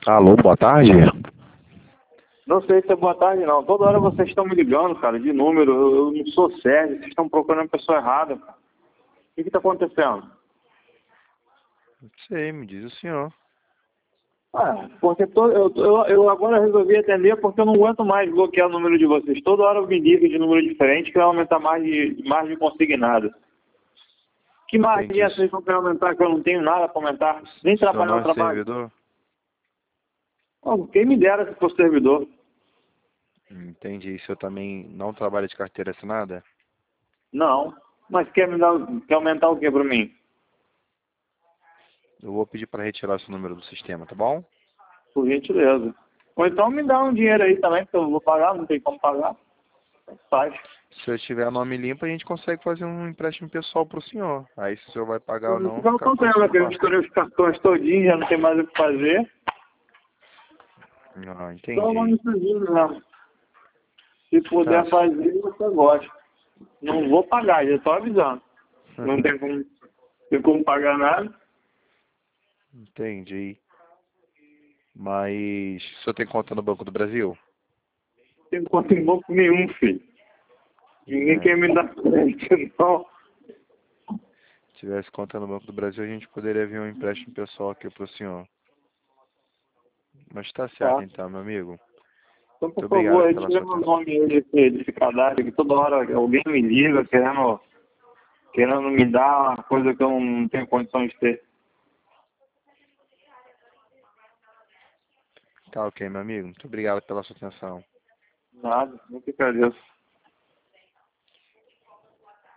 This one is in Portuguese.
Alô, boa tarde. Não sei se é boa tarde, não. Toda hora vocês estão me ligando, cara, de número. Eu não sou sério. Vocês estão procurando a pessoa errada, cara. O que está acontecendo? Não sei, me diz o senhor. Porque eu agora resolvi atender porque eu não aguento mais bloquear o número de vocês. Toda hora eu me ligo de número diferente que vai aumentar margem consignada. Que margem Entendi. é essa que vocês vão aumentar que eu não tenho nada para aumentar? Nem O senhor trabalhar não no é trabalho. servidor? Quem me dera se fosse servidor. Entendi. O senhor também não trabalha de carteira assinada? Não. Mas quer aumentar o que para mim? Eu vou pedir para retirar seu número do sistema, tá bom? Por gentileza. Ou então me dá um dinheiro aí também, porque eu não vou pagar, não tem como pagar. Faz. Se eu tiver nome limpo, a gente consegue fazer um empréstimo pessoal pro senhor. Aí se o senhor vai pagar ou não, Fica no fica com a problema, sua que eu parte. misturei os cartões todinhos, já não tem mais o que fazer. Ah, Só o nome entendi. sujeito mesmo. Se Tá. puder fazer, você gosta. Não vou pagar, já estou avisando. Não tem como pagar nada. Entendi. Mas o senhor tem conta no Banco do Brasil? Não tem conta em banco nenhum, filho. Ninguém quer me dar frente, não. Se tivesse conta no Banco do Brasil, a gente poderia ver um empréstimo pessoal aqui pro senhor. Mas tá certo Tá. então, meu amigo. Então, Muito por favor, obrigado pela retira sua meu atenção. nome aí desse cadastro, que toda hora alguém me liga querendo me dar uma coisa que eu não tenho condições de ter. Tá ok, meu amigo. Muito obrigado pela sua atenção. Nada, muito agradeço.